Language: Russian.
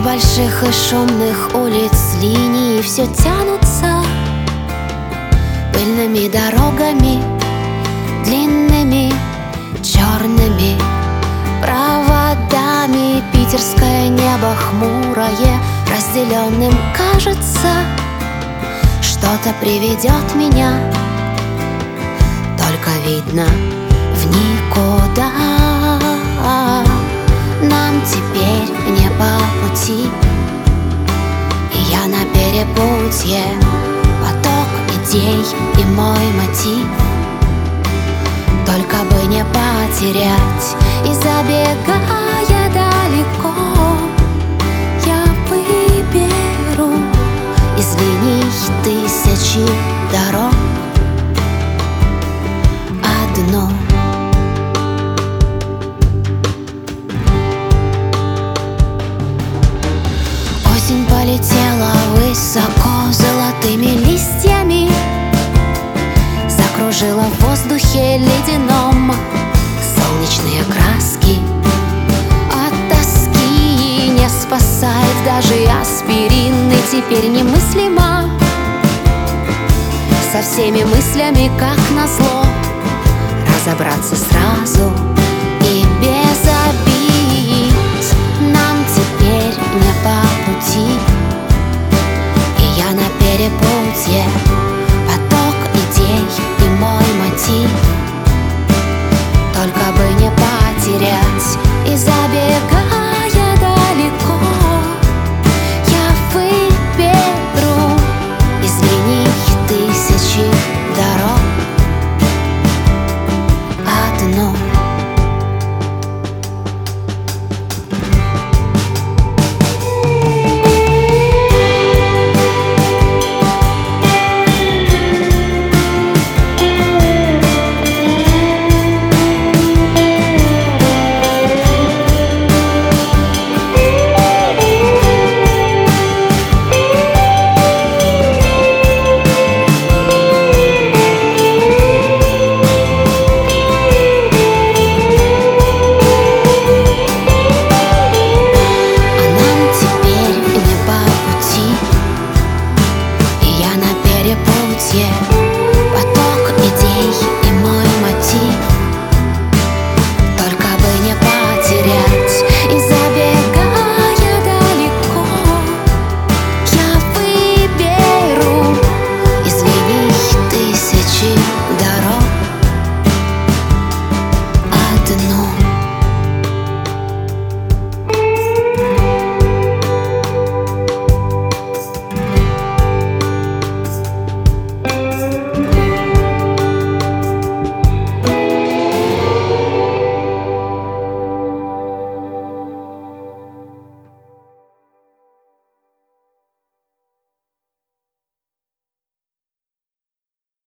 больших и шумных улиц линии все тянутся пыльными дорогами, длинными черными проводами. Питерское небо хмурое, разделенным кажется, что-то приведет меня, только видно в никуда. Нам теперь не по пути, и я на перепутье. Поток идей и мой мотив, только бы не потерять. И забегая далеко, я выберу из линий тысячи дорог одну. Осень полетела высоко золотыми листьями, закружила в воздухе ледяном солнечные краски. От тоски не спасает даже аспирин, и теперь немыслимо со всеми мыслями, как назло, разобраться с